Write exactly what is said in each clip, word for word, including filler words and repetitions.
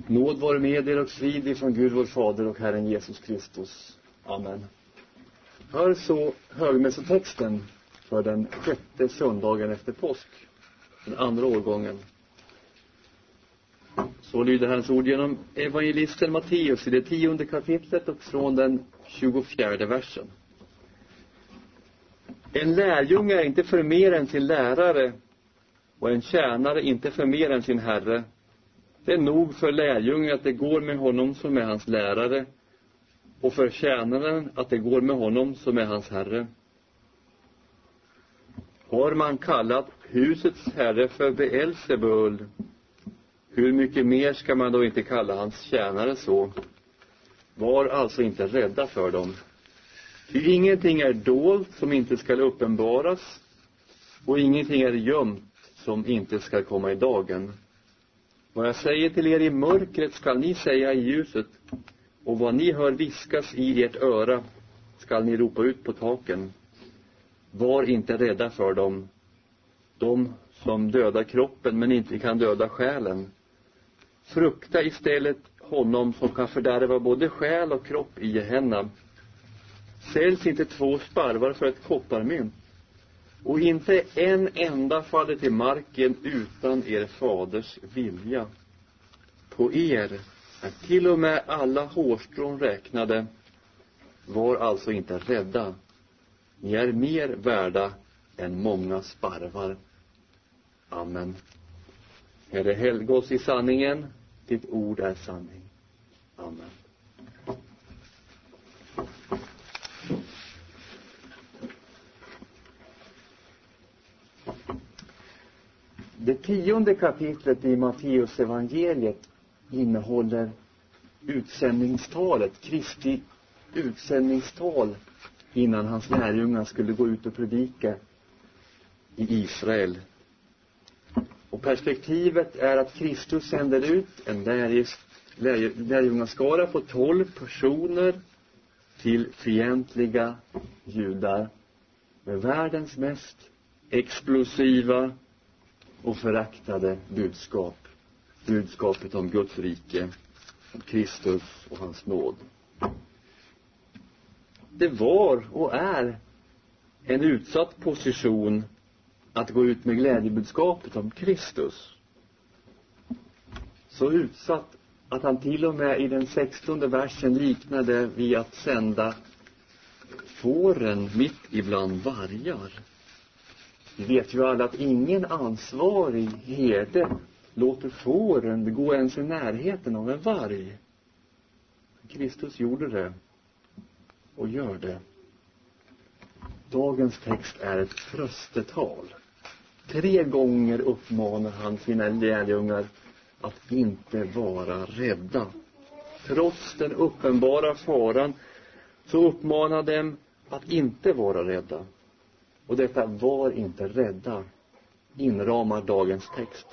Nåd vare med er och frid ifrån Gud vår Fader och Herren Jesus Kristus. Amen. Hör så högmässotexten för den sjätte söndagen efter påsk, den andra årgången. Så lyder Herrens ord genom evangelisten Matteus i det tionde kapitlet och från den tjugofjärde versen. En lärjunge är inte för mer än sin lärare, och en tjänare inte för mer än sin herre. Det är nog för lärjungen att det går med honom som är hans lärare, och för tjänaren att det går med honom som är hans herre. Har man kallat husets herre för Beelzebul, hur mycket mer ska man då inte kalla hans tjänare så? Var alltså inte rädda för dem. Ty ingenting är dolt som inte ska uppenbaras, och ingenting är gömt som inte ska komma i dagen. Vad jag säger till er i mörkret skall ni säga i ljuset, och vad ni hör viskas i ert öra skall ni ropa ut på taken. Var inte rädda för dem, de som dödar kroppen men inte kan döda själen. Frukta istället honom som kan fördärva både själ och kropp i Gehenna. Säljs inte två sparvar för ett kopparmynt, och inte en enda faller till marken utan er faders vilja. På er är till och med alla hårstrån räknade. Var alltså inte rädda. Ni är mer värda än många sparvar. Amen. Herre, helga oss i sanningen. Ditt ord är sanning. Amen. Det tionde kapitlet i Matteus evangeliet innehåller utsändningstalet, Kristi utsändningstal innan hans lärjungar skulle gå ut och predika i Israel. Och perspektivet är att Kristus sänder ut en lärjungaskara på tolv personer till fientliga judar med världens mest explosiva och föraktade budskap. Budskapet om Guds rike, om Kristus och hans nåd. Det var och är en utsatt position att gå ut med glädjebudskapet om Kristus. Så utsatt att han till och med i den sextonde versen liknade vid att sända fåren mitt ibland vargar. Vi vet ju alla att ingen ansvarig herde låter fåren gå ens i närheten av en varg. Kristus gjorde det och gör det. Dagens text är ett tröstetal. Tre gånger uppmanar han sina lärjungar att inte vara rädda. Trots den uppenbara faran så uppmanar dem att inte vara rädda. Och detta var inte rädda inramar dagens text.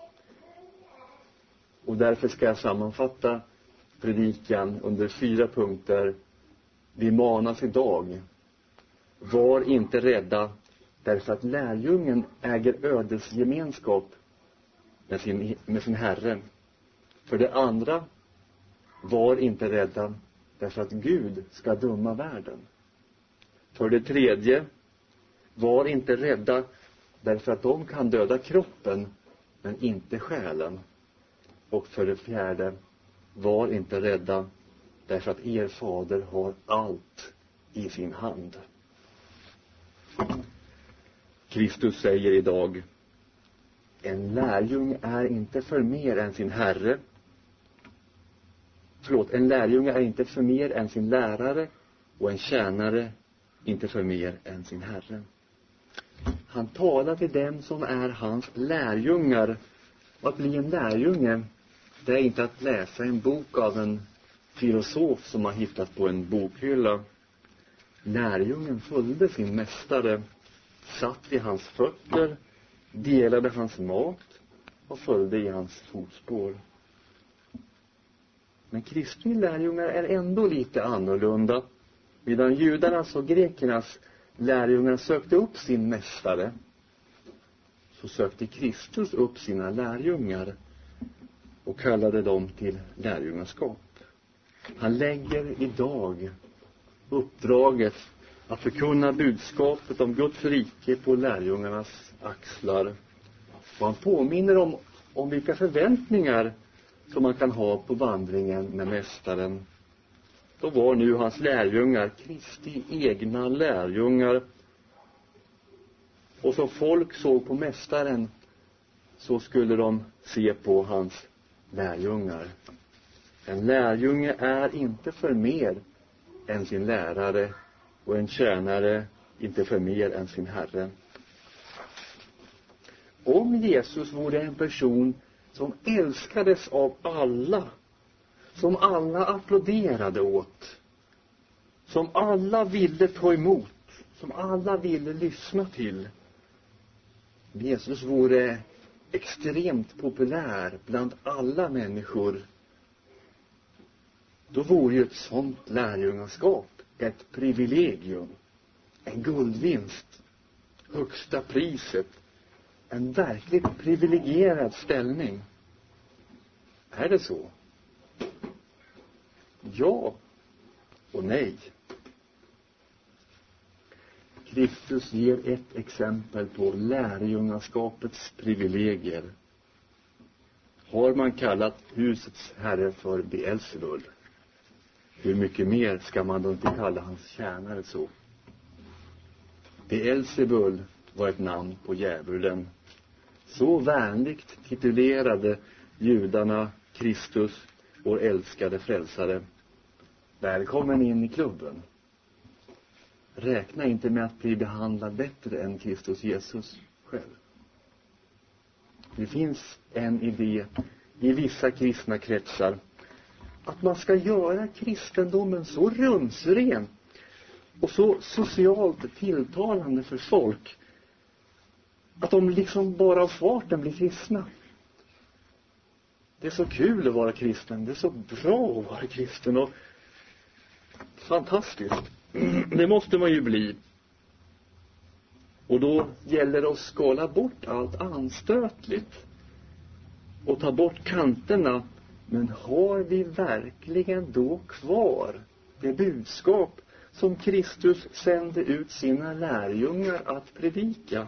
Och därför ska jag sammanfatta predikan under fyra punkter. Vi manas idag. Var inte rädda, därför att lärjungen äger ödesgemenskap med sin, med sin Herre. För det andra, var inte rädda, därför att Gud ska döma världen. För det tredje, var inte rädda, därför att de kan döda kroppen men inte själen. Och för det fjärde, var inte rädda, därför att er fader har allt i sin hand. Kristus säger idag: en lärjung är inte för mer än sin herre. Förlåt, en lärjung är inte för mer än sin lärare, och en tjänare inte för mer än sin herre. Han talar till dem som är hans lärjungar. Och att bli en lärjunge, det är inte att läsa en bok av en filosof som har hittat på en bokhylla. Lärjungen följde sin mästare, satt i hans fötter, delade hans mat och följde i hans fotspår. Men Kristi lärjungar är ändå lite annorlunda. Medan judarnas och grekernas lärjungar sökte upp sin mästare, så sökte Kristus upp sina lärjungar. och kallade dem till lärjungaskap. Han lägger idag uppdraget att förkunna budskapet om Guds rike på lärjungarnas axlar. Och han påminner om, om vilka förväntningar som man kan ha på vandringen med mästaren. Då var nu hans lärjungar Kristi egna lärjungar. Och som folk såg på mästaren, så skulle de se på hans lärjungar. En lärjunge är inte för mer än sin lärare, och en tjänare inte för mer än sin herre. Om Jesus vore en person som älskades av alla, som alla applåderade åt, som alla ville ta emot, som alla ville lyssna till, Jesus vore extremt populär bland alla människor, då vore ju ett sånt lärjungaskap ett privilegium, en guldvinst, högsta priset, en verkligt privilegierad ställning. Är det så? Ja och nej. Kristus ger ett exempel på lärjungaskapets privilegier. Har man kallat husets herre för Beelzebul, hur mycket mer ska man då inte kalla hans tjänare så? Beelzebul var ett namn på djävulen. Så vänligt titulerade judarna Kristus, vår älskade frälsare. Välkommen in i klubben. Räkna inte med att bli behandlad bättre än Kristus Jesus själv. Det finns en idé i vissa kristna kretsar att man ska göra kristendomen så rumsren och så socialt tilltalande för folk att de liksom bara av farten blir kristna. Det är så kul att vara kristen, det är så bra att vara kristen och fantastiskt. Det måste man ju bli. Och då gäller det att skala bort allt anstötligt och ta bort kanterna. Men har vi verkligen då kvar det budskap som Kristus sände ut sina lärjungar att predika?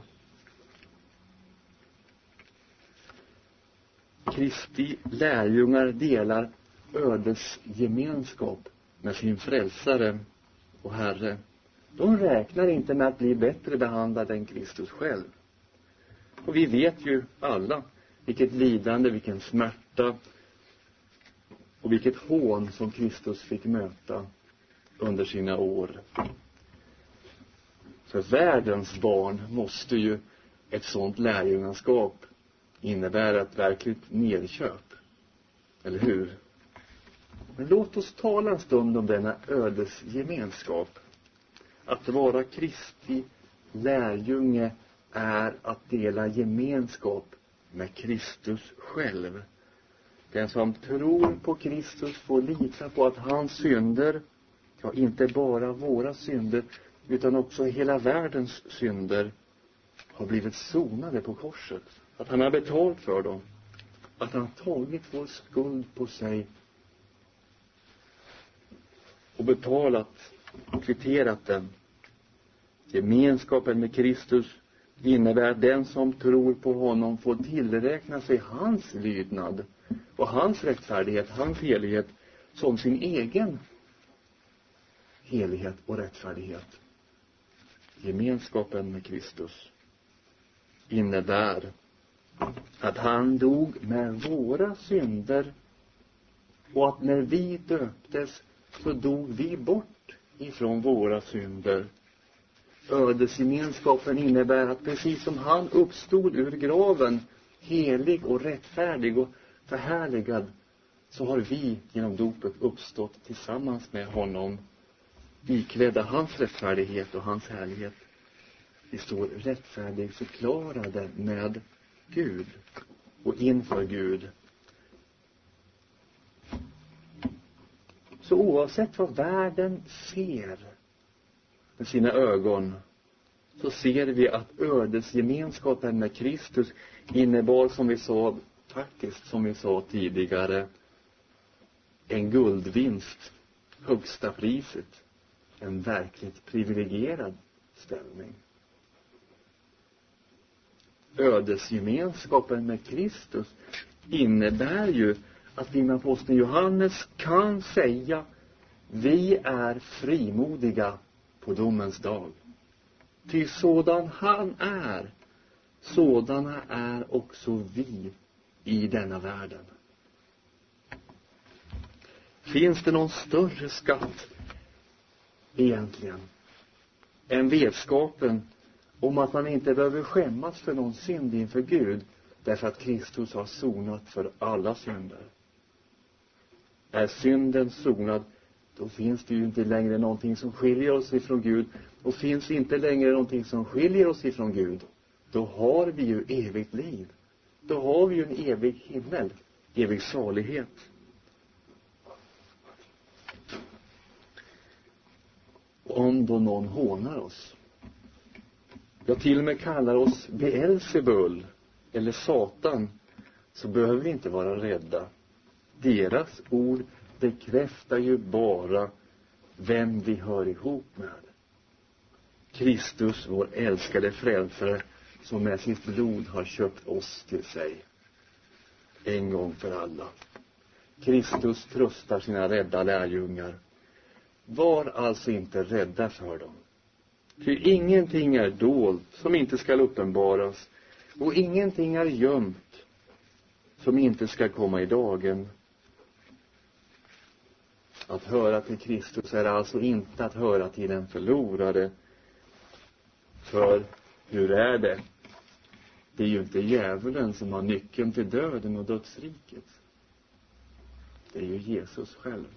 Kristi lärjungar delar ödesgemenskap med sin frälsare och Herre. De räknar inte med att bli bättre behandlade än Kristus själv. Och vi vet ju alla vilket lidande, vilken smärta och vilket hån som Kristus fick möta under sina år. För världens barn måste ju ett sånt lärjungaskap innebära ett verkligt nedköp. Eller hur? Men låt oss tala en stund om denna ödesgemenskap. Att vara Kristi lärjunge är att dela gemenskap med Kristus själv. Den som tror på Kristus får lita på att hans synder, ja inte bara våra synder, utan också hela världens synder, har blivit sonade på korset. Att han har betalt för dem. Att han har tagit vår skuld på sig och betalat och kvitterat den. Gemenskapen med Kristus innebär att den som tror på honom får tillräkna sig hans lydnad och hans rättfärdighet, hans helighet som sin egen helighet och rättfärdighet. Gemenskapen med Kristus innebär att han dog med våra synder och att när vi döptes så dog vi bort ifrån våra synder. Ödesgemenskapen innebär att precis som han uppstod ur graven, helig och rättfärdig och förhärligad, så har vi genom dopet uppstått tillsammans med honom, iklädda hans rättfärdighet och hans härlighet. Vi står rättfärdigt förklarade med Gud och inför Gud. Så oavsett vad världen ser med sina ögon, så ser vi att ödesgemenskapen med Kristus innebar, som vi sa faktiskt, som vi sa tidigare, en guldvinst, högsta priset, en verkligt privilegierad ställning. Ödesgemenskapen med Kristus innebär ju att vi med aposteln Johannes kan säga: vi är frimodiga på domens dag. Ty sådan han är, sådana är också vi i denna världen. Finns det någon större skatt egentligen än vetskapen om att man inte behöver skämmas för någon synd inför Gud, därför att Kristus har sonat för alla synder? Är synden sonad, då finns det ju inte längre någonting som skiljer oss ifrån Gud. Och finns inte längre någonting som skiljer oss ifrån Gud, då har vi ju evigt liv. Då har vi ju en evig himmel, evig salighet. Om då någon hånar oss, jag till och med kallar oss Beelzebul eller Satan, så behöver vi inte vara rädda. Deras ord bekräftar ju bara vem vi hör ihop med. Kristus, vår älskade frälsare, som med sitt blod har köpt oss till sig. En gång för alla. Kristus tröstar sina rädda lärjungar. Var alltså inte rädda för dem. Ty ingenting är dolt som inte skall uppenbaras, och ingenting är gömt som inte ska komma i dagen. Att höra till Kristus är alltså inte att höra till den förlorade. För hur är det? Det är ju inte djävulen som har nyckeln till döden och dödsriket. Det är ju Jesus själv.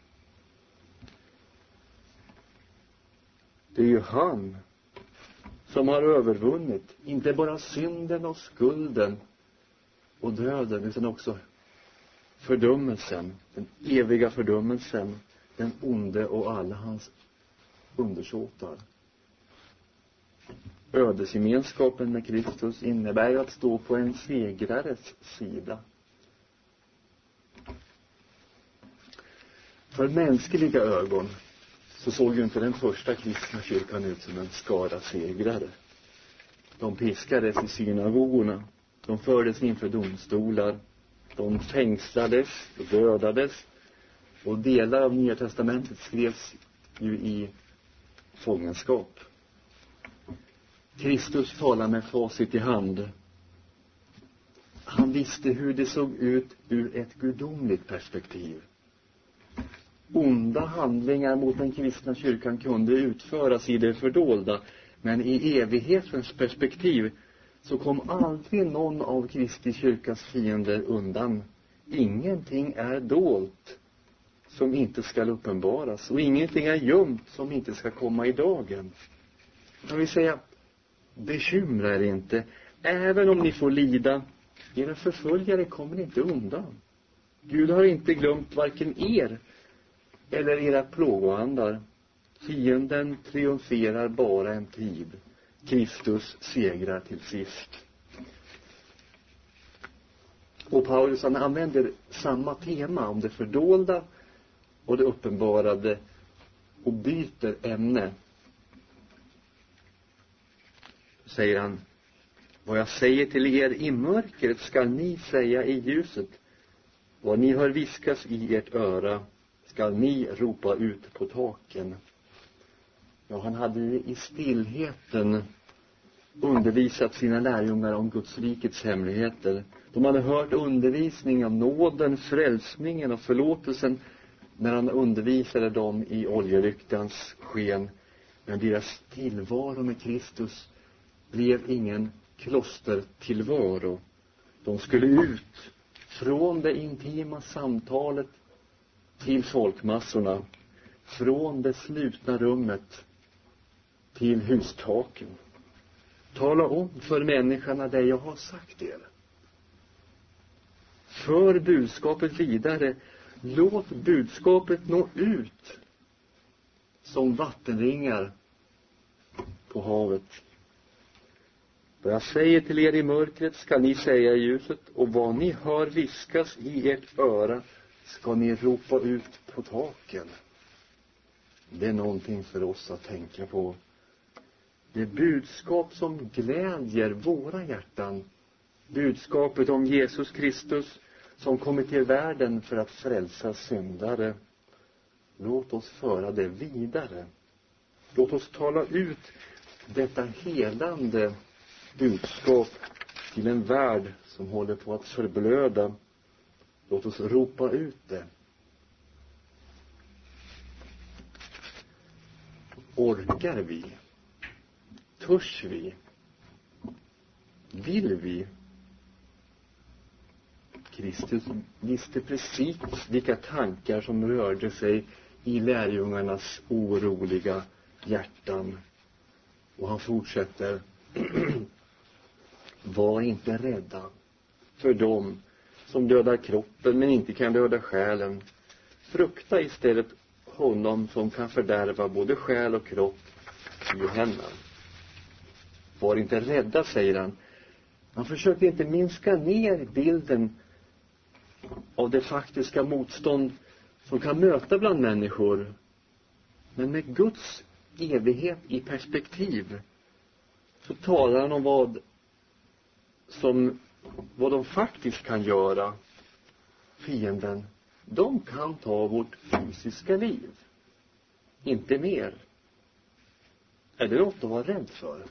Det är ju han som har övervunnit inte bara synden och skulden och döden, utan också fördömelsen, den eviga fördömelsen, den onde och alla hans undersåtar. Ödesgemenskapen med Kristus innebär att stå på en segrares sida. För mänskliga ögon så såg ju inte den första kristna kyrkan ut som en skara segrare. De piskades i synagogorna, de fördes inför domstolar, de fängslades och dödades, och delar av Nya testamentet skrevs ju i fångenskap. Kristus talar med facit i hand. Han visste hur det såg ut ur ett gudomligt perspektiv. Onda handlingar mot den kristna kyrkan kunde utföras i det fördolda, men i evighetens perspektiv så kom aldrig någon av Kristi kyrkas fiender undan. Ingenting är dolt som inte ska uppenbaras, och ingenting är gömt som inte ska komma i dagen. Jag vill säga, bekymra er inte. Även om ni får lida, era förföljare kommer inte undan. Gud har inte glömt varken er eller era plågoandar. Fienden triumferar bara en tid. Kristus segrar till sist. Och Paulus, han använder samma tema om det fördolda och det uppenbarade och byter ämne. Säger han: vad jag säger till er i mörkret ska ni säga i ljuset. Vad ni hör viskas i ert öra ska ni ropa ut på taken. Ja, han hade i stillheten undervisat sina lärjungar om Guds rikets hemligheter. De hade hört undervisning om nåden, frälsningen och förlåtelsen när han undervisade dem i oljeryktans sken. Men deras tillvaro med Kristus blev ingen klostertillvaro. De skulle ut från det intima samtalet till folkmassorna, från det slutna rummet till hustaken. Tala om för människorna det jag har sagt er. För budskapet vidare. Låt budskapet nå ut som vattenringar på havet. Vad jag säger till er i mörkret ska ni säga i ljuset, och vad ni hör viskas i ert öra ska ni ropa ut på taken. Det är någonting för oss att tänka på. Det budskap som glädjer våra hjärtan. Budskapet om Jesus Kristus som kommit till världen för att frälsa syndare. Låt oss föra det vidare. Låt oss tala ut detta helande budskap till en värld som håller på att förblöda. Låt oss ropa ut det. Orkar vi? Törs vi? Vill vi? Kristus visste precis vilka tankar som rörde sig i lärjungarnas oroliga hjärtan. Och han fortsätter: var inte rädda för dem som dödar kroppen men inte kan döda själen. Frukta istället honom som kan fördärva både själ och kropp i henne. Var inte rädda, säger han. Han försökte inte minska ner bilden av det faktiska motstånd som kan möta bland människor. Men med Guds evighet i perspektiv så talar han om vad som vad de faktiskt kan göra. Fienden, de kan ta vårt fysiska liv. Inte mer. Är det något att vara rädd för?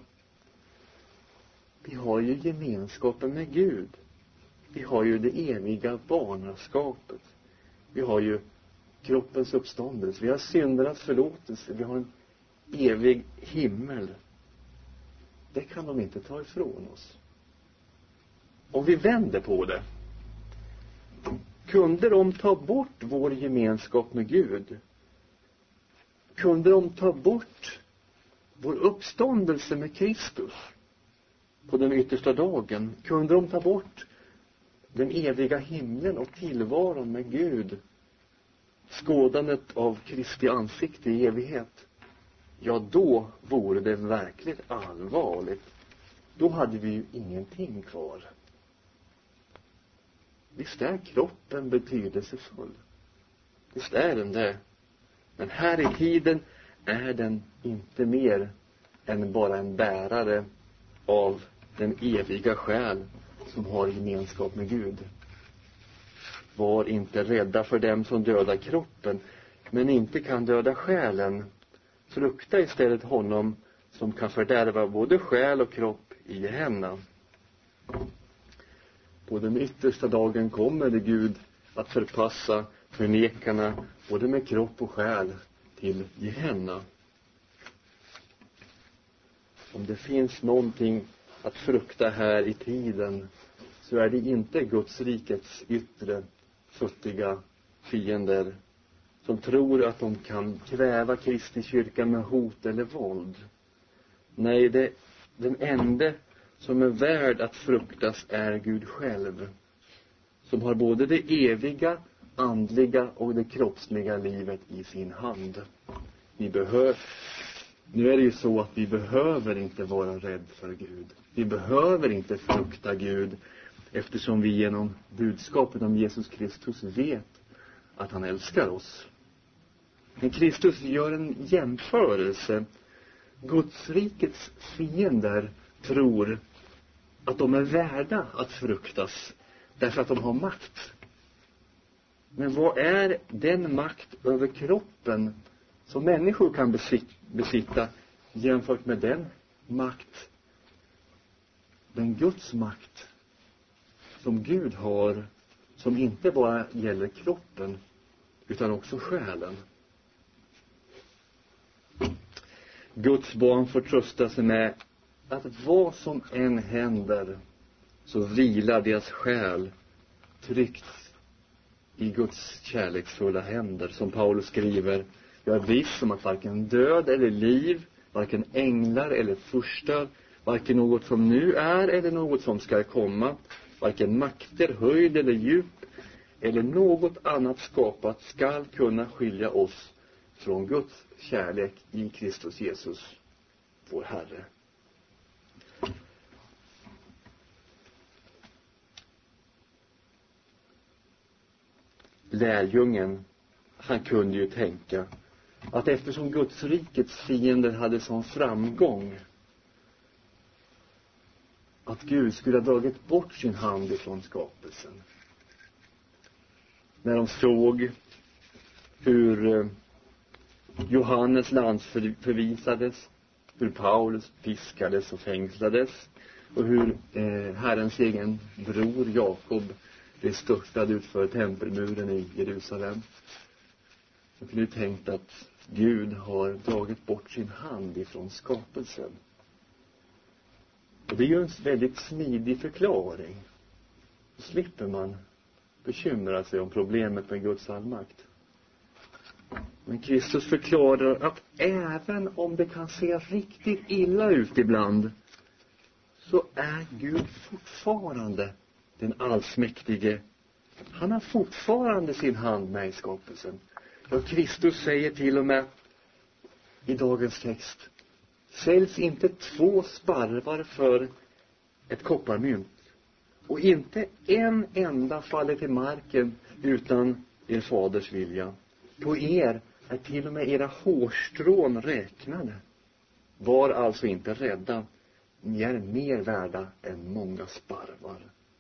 Vi har ju gemenskapen med Gud. Vi har ju det eviga barnaskapet. Vi har ju kroppens uppståndelse. Vi har syndernas förlåtelse. Vi har en evig himmel. Det kan de inte ta ifrån oss. Om vi vänder på det. Kunde de ta bort vår gemenskap med Gud? Kunde de ta bort vår uppståndelse med Kristus på den yttersta dagen? Kunde de ta bort den eviga himlen och tillvaron med Gud? Skådandet av Kristi ansikte i evighet. Ja, då vore det verkligt allvarligt. Då hade vi ju ingenting kvar. Visst är kroppen betydelsefull. Visst är den det. Men här i tiden är den inte mer än bara en bärare av den eviga själ som har gemenskap med Gud. Var inte rädda för dem som dödar kroppen, men inte kan döda själen. Frukta istället honom som kan fördärva både själ och kropp i henne. På den yttersta dagen kommer det Gud att förpassa förnekarna både med kropp och själ till Gehenna. Om det finns någonting att frukta här i tiden så är det inte Guds rikets yttre futtiga fiender som tror att de kan kväva Kristi kyrka med hot eller våld. Nej, det, den enda som är värd att fruktas är Gud själv, som har både det eviga, andliga och det kroppsliga livet i sin hand. Vi behöver, nu är det ju så att vi behöver inte vara rädd för Gud. Vi behöver inte frukta Gud, eftersom vi genom budskapet om Jesus Kristus vet att han älskar oss. Men Kristus gör en jämförelse. Guds rikets fiender tror att de är värda att fruktas därför att de har makt. Men vad är den makt över kroppen som människor kan besitta jämfört med den makt, den Guds makt som Gud har, som inte bara gäller kroppen utan också själen? Guds barn får trösta sig med att vad som än händer så vilar deras själ tryggt i Guds kärleksfulla händer. Som Paulus skriver: jag är viss om att varken död eller liv, varken änglar eller furstar, varken något som nu är eller något som ska komma, varken makter, höjd eller djup eller något annat skapat skall kunna skilja oss från Guds kärlek i Kristus Jesus, vår Herre. lärjungen, han kunde ju tänka att eftersom Guds rikets fiender hade sån framgång, att Gud skulle ha dragit bort sin hand ifrån skapelsen. När de såg hur Johannes landsförvisades, hur Paulus piskades och fängslades, och hur eh, Herrens egen bror Jakob blev störtad utför tempelmuren i Jerusalem. Jag kunde ju tänkt att Gud har dragit bort sin hand ifrån skapelsen. Och det är ju en väldigt smidig förklaring. Då slipper man bekymra sig om problemet med Guds allmakt. Men Kristus förklarar att även om det kan se riktigt illa ut ibland, så är Gud fortfarande den allsmäktige. Han har fortfarande sin hand med i skapelsen. Och Kristus säger till och med i dagens text: säljs inte två sparvar för ett kopparmynt, och inte en enda faller till marken utan er faders vilja. På er är till och med era hårstrån räknade. Var alltså inte rädda. Ni är mer värda än många sparvar.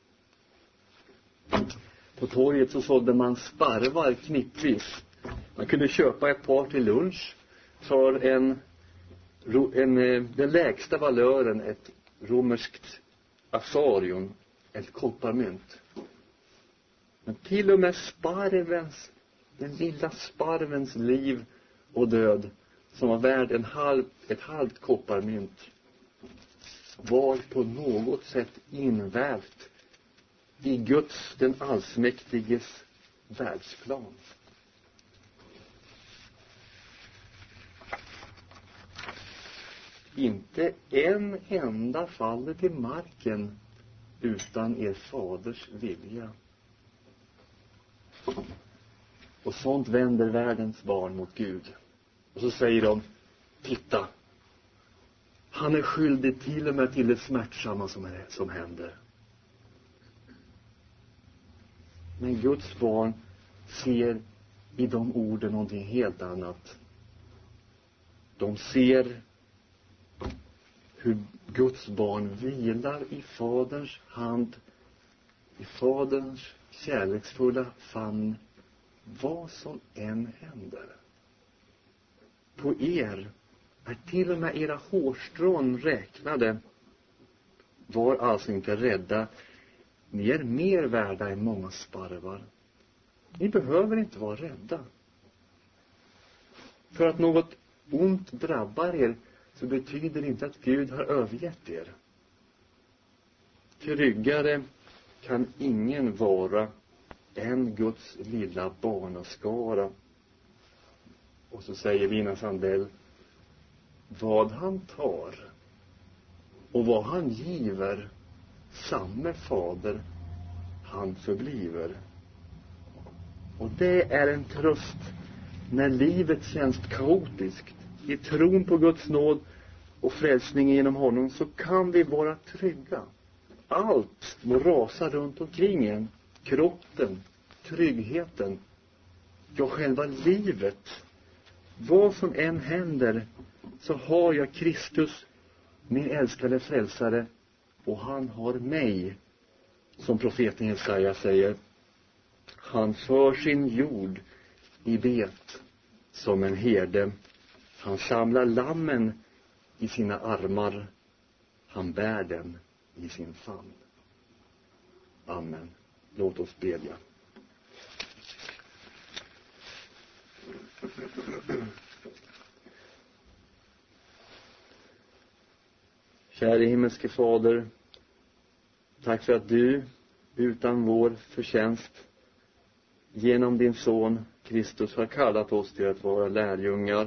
På torget så sålde man sparvar knippvis. Man kunde köpa ett par till lunch för en, en, den lägsta valören, ett romerskt asarion, ett kopparmynt. Men till och med sparvens, den lilla sparvens liv och död, som var värd en halv, ett halvt kopparmynt, var på något sätt invävt i Guds, den allsmäktiges, världsplan. Inte en enda faller till marken utan er faders vilja. Och sånt vänder världens barn mot Gud. Och så säger de: titta, han är skyldig till och med till det smärtsamma som, är, som händer. Men Guds barn ser i de orden någonting helt annat. De ser hur Guds barn vilar i faderns hand, i faderns kärleksfulla famn, vad som än händer. På er är till och med era hårstrån räknade. Var alltså inte rädda. Ni är mer värda än många sparvar. Ni behöver inte vara rädda. För att något ont drabbar er, så betyder det inte att Gud har övergett er. Tryggare kan ingen vara än Guds lilla barnaskara. Och så säger Lina Sandell: vad han tar och vad han giver, samme fader han förbliver. Och det är en tröst när livet känns kaotiskt. I tron på Guds nåd och frälsningen genom honom, så kan vi vara trygga. Allt må rasa runt omkring en. Kroppen, tryggheten, ja, själva livet. Vad som än händer, så har jag Kristus, min älskade frälsare, och han har mig. Som profeten Jesaja säger: han för sin jord i bet som en herde. Han samlar lammen i sina armar. Han bär dem i sin famn. Amen. Låt oss bedja. Käre himmelske Fader, tack för att du utan vår förtjänst genom din son Kristus har kallat oss till att vara lärjungar.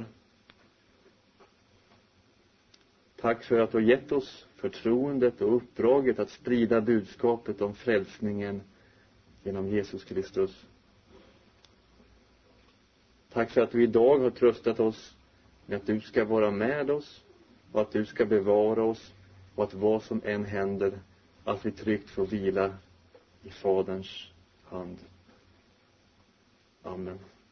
Tack för att du har gett oss förtroendet och uppdraget att sprida budskapet om frälsningen genom Jesus Kristus. Tack för att du idag har tröstat oss med att du ska vara med oss och att du ska bevara oss, och att vad som än händer, att vi tryggt får vila i Faderns hand. Amen.